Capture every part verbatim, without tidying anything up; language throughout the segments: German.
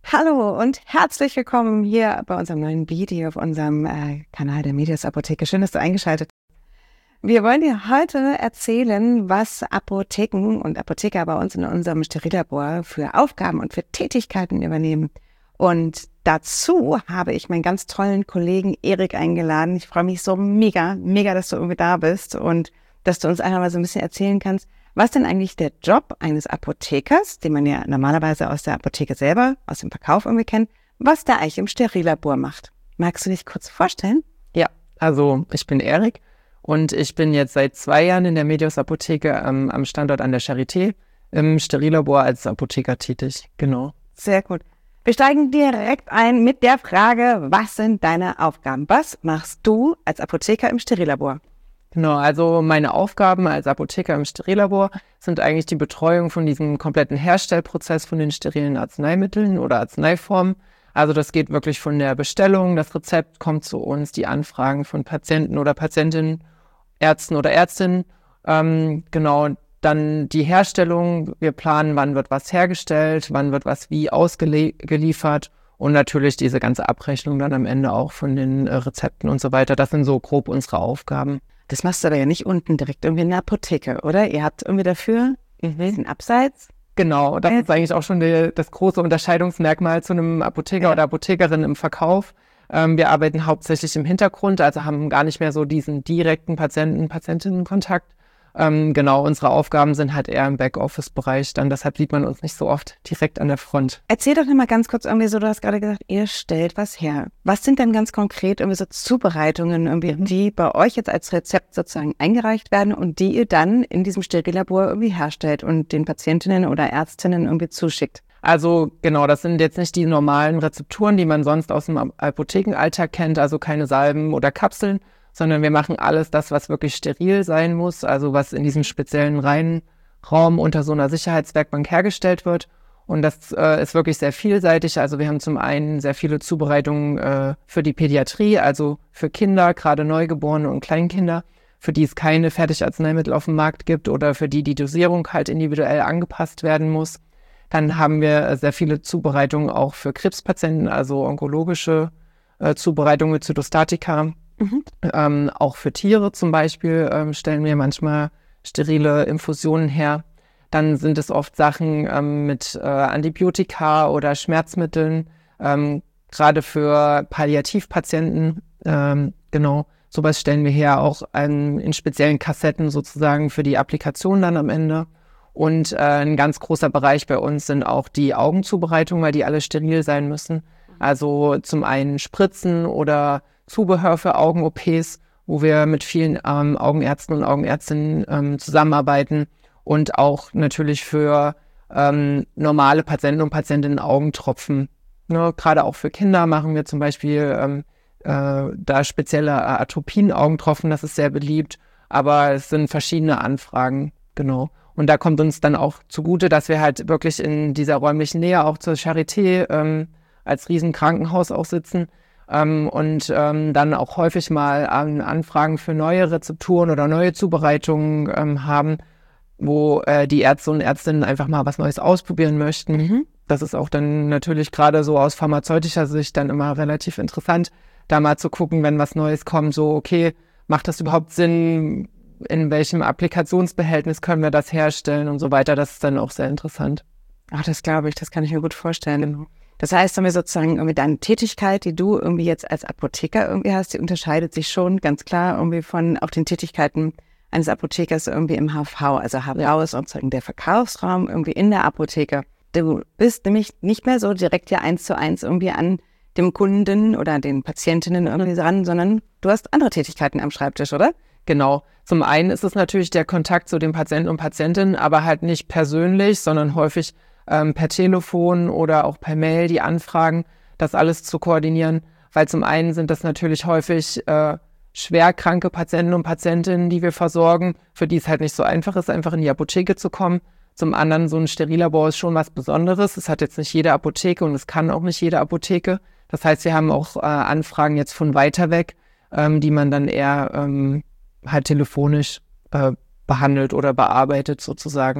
Hallo und herzlich willkommen hier bei unserem neuen Video auf unserem äh, Kanal der Medios Apotheke. Schön, dass du eingeschaltet hast. Wir wollen dir heute erzählen, was Apotheken und Apotheker bei uns in unserem Sterillabor für Aufgaben und für Tätigkeiten übernehmen. Und dazu habe ich meinen ganz tollen Kollegen Erik eingeladen. Ich freue mich so mega, mega, dass du irgendwie da bist und dass du uns einfach mal so ein bisschen erzählen kannst, was denn eigentlich der Job eines Apothekers, den man ja normalerweise aus der Apotheke selber, aus dem Verkauf irgendwie kennt, was der eigentlich im Sterillabor macht. Magst du dich kurz vorstellen? Ja, also ich bin Erik und ich bin jetzt seit zwei Jahren in der Medios Apotheke ähm, am Standort an der Charité im Sterillabor als Apotheker tätig. Genau. Sehr gut. Wir steigen direkt ein mit der Frage, was sind deine Aufgaben? Was machst du als Apotheker im Sterillabor? Genau, also meine Aufgaben als Apotheker im Sterillabor sind eigentlich die Betreuung von diesem kompletten Herstellprozess von den sterilen Arzneimitteln oder Arzneiformen. Also das geht wirklich von der Bestellung, das Rezept kommt zu uns, die Anfragen von Patienten oder Patientinnen, Ärzten oder Ärztinnen. Ähm, genau, dann die Herstellung, wir planen, wann wird was hergestellt, wann wird was wie ausgeliefert und natürlich diese ganze Abrechnung dann am Ende auch von den äh, Rezepten und so weiter. Das sind so grob unsere Aufgaben. Das machst du aber ja nicht unten direkt irgendwie in der Apotheke, oder? Ihr habt irgendwie dafür ein bisschen Abseits? Genau, das ist eigentlich auch schon die, das große Unterscheidungsmerkmal zu einem Apotheker ja. oder Apothekerin im Verkauf. Ähm, wir arbeiten hauptsächlich im Hintergrund, also haben gar nicht mehr so diesen direkten Patienten-Patientinnen-Kontakt. Ähm, genau, unsere Aufgaben sind halt eher im Backoffice-Bereich dann, deshalb sieht man uns nicht so oft direkt an der Front. Erzähl doch mal ganz kurz irgendwie so, du hast gerade gesagt, ihr stellt was her. Was sind denn ganz konkret irgendwie so Zubereitungen, irgendwie, mhm. die bei euch jetzt als Rezept sozusagen eingereicht werden und die ihr dann in diesem Sterillabor irgendwie herstellt und den Patientinnen oder Ärztinnen irgendwie zuschickt? Also genau, das sind jetzt nicht die normalen Rezepturen, die man sonst aus dem Apothekenalltag kennt, also keine Salben oder Kapseln, sondern wir machen alles das, was wirklich steril sein muss, also was in diesem speziellen reinen Raum unter so einer Sicherheitswerkbank hergestellt wird. Und das äh, ist wirklich sehr vielseitig. Also wir haben zum einen sehr viele Zubereitungen äh, für die Pädiatrie, also für Kinder, gerade Neugeborene und Kleinkinder, für die es keine Fertigarzneimittel auf dem Markt gibt oder für die die Dosierung halt individuell angepasst werden muss. Dann haben wir sehr viele Zubereitungen auch für Krebspatienten, also onkologische äh, Zubereitungen mit Zytostatika. Mhm. Ähm, auch für Tiere zum Beispiel ähm, stellen wir manchmal sterile Infusionen her. Dann sind es oft Sachen ähm, mit äh, Antibiotika oder Schmerzmitteln, ähm, gerade für Palliativpatienten. Ähm, genau, sowas stellen wir her, auch ähm, in speziellen Kassetten sozusagen für die Applikation dann am Ende. Und äh, ein ganz großer Bereich bei uns sind auch die Augenzubereitungen, weil die alle steril sein müssen. Also zum einen Spritzen oder Zubehör für Augen-O Ps, wo wir mit vielen ähm, Augenärzten und Augenärztinnen ähm, zusammenarbeiten und auch natürlich für ähm, normale Patienten und Patientinnen Augentropfen. Ne, gerade auch für Kinder machen wir zum Beispiel ähm, äh, da spezielle Atropin-Augentropfen, das ist sehr beliebt, aber es sind verschiedene Anfragen, genau. Und da kommt uns dann auch zugute, dass wir halt wirklich in dieser räumlichen Nähe auch zur Charité ähm, als Riesenkrankenhaus auch sitzen. Ähm, und ähm, dann auch häufig mal ähm, Anfragen für neue Rezepturen oder neue Zubereitungen ähm, haben, wo äh, die Ärzte und Ärztinnen einfach mal was Neues ausprobieren möchten. Mhm. Das ist auch dann natürlich gerade so aus pharmazeutischer Sicht dann immer relativ interessant, da mal zu gucken, wenn was Neues kommt, so okay, macht das überhaupt Sinn, in welchem Applikationsbehältnis können wir das herstellen und so weiter. Das ist dann auch sehr interessant. Ach, das glaube ich, das kann ich mir gut vorstellen. Genau. Das heißt, wenn wir sozusagen irgendwie deine Tätigkeit, die du irgendwie jetzt als Apotheker irgendwie hast, die unterscheidet sich schon ganz klar irgendwie von auch den Tätigkeiten eines Apothekers irgendwie im H V. Also H V ja. ist sozusagen der Verkaufsraum irgendwie in der Apotheke. Du bist nämlich nicht mehr so direkt ja eins zu eins irgendwie an dem Kunden oder den Patientinnen irgendwie ran, sondern du hast andere Tätigkeiten am Schreibtisch, oder? Genau. Zum einen ist es natürlich der Kontakt zu den Patienten und Patientinnen, aber halt nicht persönlich, sondern häufig ähm, per Telefon oder auch per Mail die Anfragen, das alles zu koordinieren. Weil zum einen sind das natürlich häufig äh, schwerkranke Patienten und Patientinnen, die wir versorgen, für die es halt nicht so einfach ist, einfach in die Apotheke zu kommen. Zum anderen, so ein Sterillabor ist schon was Besonderes. Es hat jetzt nicht jede Apotheke und es kann auch nicht jede Apotheke. Das heißt, wir haben auch äh, Anfragen jetzt von weiter weg, ähm, die man dann eher ähm, halt telefonisch äh, behandelt oder bearbeitet sozusagen.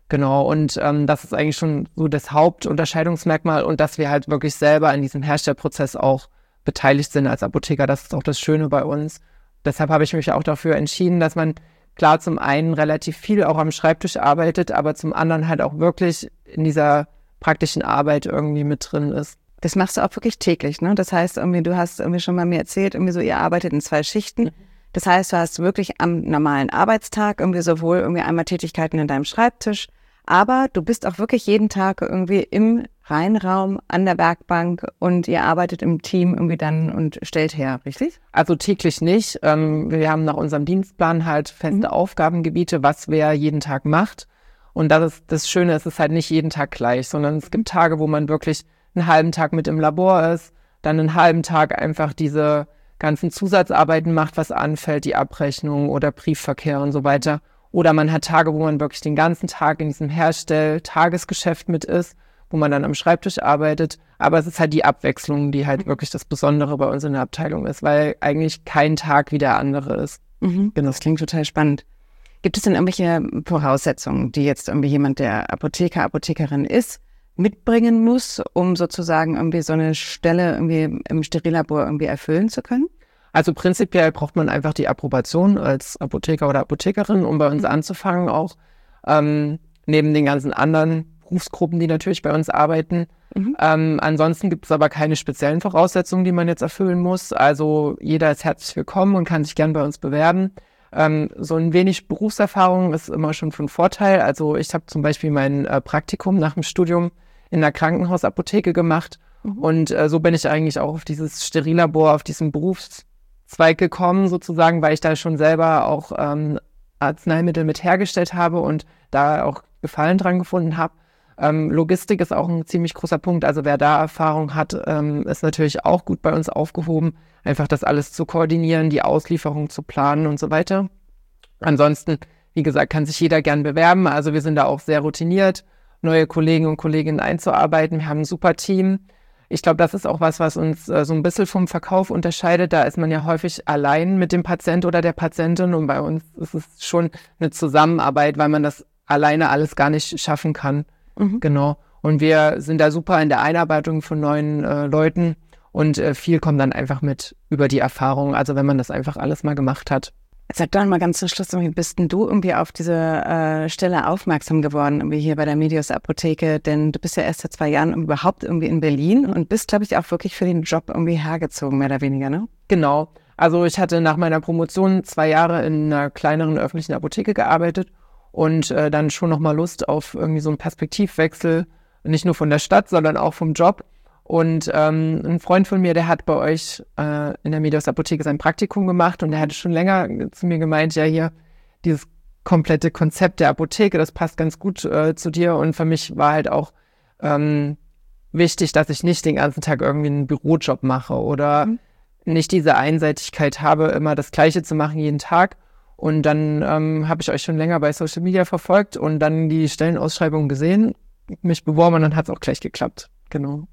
Genau, und ähm, das ist eigentlich schon so das Hauptunterscheidungsmerkmal und dass wir halt wirklich selber in diesem Herstellprozess auch beteiligt sind als Apotheker. Das ist auch das Schöne bei uns. Deshalb habe ich mich auch dafür entschieden, dass man klar zum einen relativ viel auch am Schreibtisch arbeitet, aber zum anderen halt auch wirklich in dieser praktischen Arbeit irgendwie mit drin ist. Das machst du auch wirklich täglich, ne? Das heißt, irgendwie, du hast irgendwie schon mal mir erzählt, irgendwie so, ihr arbeitet in zwei Schichten. Das heißt, du hast wirklich am normalen Arbeitstag irgendwie sowohl irgendwie einmal Tätigkeiten in deinem Schreibtisch, aber du bist auch wirklich jeden Tag irgendwie im Reinraum an der Werkbank und ihr arbeitet im Team irgendwie dann und stellt her, richtig? Also täglich nicht. Ähm, wir haben nach unserem Dienstplan halt feste mhm. Aufgabengebiete, was wer jeden Tag macht. Und das ist das Schöne, es ist halt nicht jeden Tag gleich, sondern es gibt Tage, wo man wirklich einen halben Tag mit im Labor ist, dann einen halben Tag einfach diese ganzen Zusatzarbeiten macht, was anfällt, die Abrechnung oder Briefverkehr und so weiter. Oder man hat Tage, wo man wirklich den ganzen Tag in diesem Herstell-Tagesgeschäft mit ist, wo man dann am Schreibtisch arbeitet. Aber es ist halt die Abwechslung, die halt wirklich das Besondere bei uns in der Abteilung ist, weil eigentlich kein Tag wie der andere ist. Mhm. Genau, das klingt total spannend. Gibt es denn irgendwelche Voraussetzungen, die jetzt irgendwie jemand, der Apotheker, Apothekerin ist, mitbringen muss, um sozusagen irgendwie so eine Stelle irgendwie im Sterillabor irgendwie erfüllen zu können? Also prinzipiell braucht man einfach die Approbation als Apotheker oder Apothekerin, um bei uns mhm. anzufangen auch. Ähm, neben den ganzen anderen Berufsgruppen, die natürlich bei uns arbeiten. Mhm. Ähm, ansonsten gibt es aber keine speziellen Voraussetzungen, die man jetzt erfüllen muss. Also jeder ist herzlich willkommen und kann sich gern bei uns bewerben. Ähm, so ein wenig Berufserfahrung ist immer schon von Vorteil. Also ich habe zum Beispiel mein äh, Praktikum nach dem Studium in der Krankenhausapotheke gemacht. Mhm. Und äh, so bin ich eigentlich auch auf dieses Sterillabor, auf diesen Berufszweig gekommen sozusagen, weil ich da schon selber auch ähm, Arzneimittel mit hergestellt habe und da auch Gefallen dran gefunden habe. Ähm, Logistik ist auch ein ziemlich großer Punkt. Also wer da Erfahrung hat, ähm, ist natürlich auch gut bei uns aufgehoben, einfach das alles zu koordinieren, die Auslieferung zu planen und so weiter. Ansonsten, wie gesagt, kann sich jeder gern bewerben. Also wir sind da auch sehr routiniert, neue Kollegen und Kolleginnen einzuarbeiten. Wir haben ein super Team. Ich glaube, das ist auch was, was uns äh, so ein bisschen vom Verkauf unterscheidet. Da ist man ja häufig allein mit dem Patient oder der Patientin und bei uns ist es schon eine Zusammenarbeit, weil man das alleine alles gar nicht schaffen kann. Mhm. Genau. Und wir sind da super in der Einarbeitung von neuen äh, Leuten und äh, viel kommt dann einfach mit über die Erfahrung. Also wenn man das einfach alles mal gemacht hat. Sag doch mal ganz zum Schluss, wie bist denn du irgendwie auf diese äh, Stelle aufmerksam geworden, irgendwie hier bei der Medios Apotheke? Denn du bist ja erst seit zwei Jahren überhaupt irgendwie in Berlin und bist, glaube ich, auch wirklich für den Job irgendwie hergezogen, mehr oder weniger, ne? Genau. Also ich hatte nach meiner Promotion zwei Jahre in einer kleineren öffentlichen Apotheke gearbeitet und äh, dann schon nochmal Lust auf irgendwie so einen Perspektivwechsel, nicht nur von der Stadt, sondern auch vom Job. Und ähm, ein Freund von mir, der hat bei euch äh, in der Medios Apotheke sein Praktikum gemacht und der hatte schon länger zu mir gemeint, ja hier, dieses komplette Konzept der Apotheke, das passt ganz gut äh, zu dir. Und für mich war halt auch ähm, wichtig, dass ich nicht den ganzen Tag irgendwie einen Bürojob mache oder mhm. nicht diese Einseitigkeit habe, immer das Gleiche zu machen jeden Tag. Und dann ähm, habe ich euch schon länger bei Social Media verfolgt und dann die Stellenausschreibung gesehen, mich beworben und dann hat es auch gleich geklappt. Genau.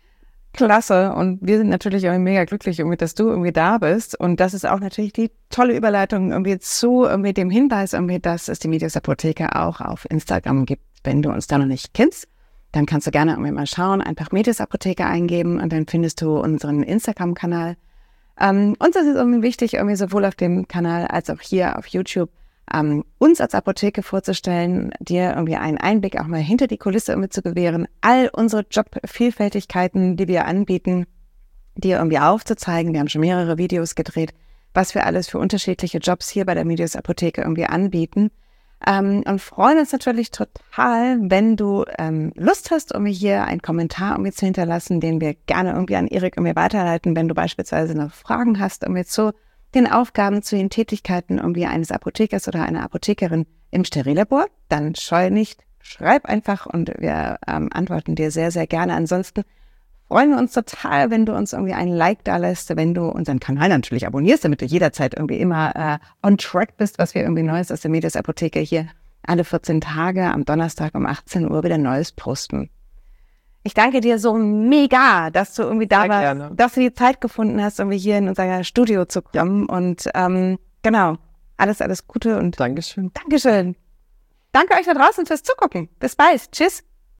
Klasse. Und wir sind natürlich auch mega glücklich, irgendwie, dass du irgendwie da bist. Und das ist auch natürlich die tolle Überleitung irgendwie zu irgendwie dem Hinweis, irgendwie, dass es die Medios Apotheke auch auf Instagram gibt. Wenn du uns da noch nicht kennst, dann kannst du gerne irgendwie mal schauen, einfach Medios Apotheke eingeben und dann findest du unseren Instagram-Kanal. Ähm, uns ist es irgendwie wichtig, irgendwie sowohl auf dem Kanal als auch hier auf YouTube, ähm, uns als Apotheke vorzustellen, dir irgendwie einen Einblick auch mal hinter die Kulisse irgendwie zu gewähren, all unsere Jobvielfältigkeiten, die wir anbieten, dir irgendwie aufzuzeigen. Wir haben schon mehrere Videos gedreht, was wir alles für unterschiedliche Jobs hier bei der Medios Apotheke irgendwie anbieten. Ähm, und freuen uns natürlich total, wenn du ähm, Lust hast, irgendwie hier einen Kommentar irgendwie zu hinterlassen, den wir gerne irgendwie an Erik irgendwie weiterleiten, wenn du beispielsweise noch Fragen hast irgendwie zu den Aufgaben, zu den Tätigkeiten irgendwie eines Apothekers oder einer Apothekerin im Sterillabor, dann scheu nicht, schreib einfach und wir ähm, antworten dir sehr, sehr gerne. Ansonsten freuen wir uns total, wenn du uns irgendwie einen Like da lässt, wenn du unseren Kanal natürlich abonnierst, damit du jederzeit irgendwie immer äh, on track bist, was wir irgendwie Neues aus der Medios Apotheke hier alle vierzehn Tage am Donnerstag um achtzehn Uhr wieder Neues posten. Ich danke dir so mega, dass du irgendwie da Sehr warst, gerne. dass du die Zeit gefunden hast, irgendwie hier in unser Studio zu kommen. Und ähm, genau, alles, alles Gute und Dankeschön. Dankeschön. Danke euch da draußen fürs Zugucken. Bis bald. Tschüss.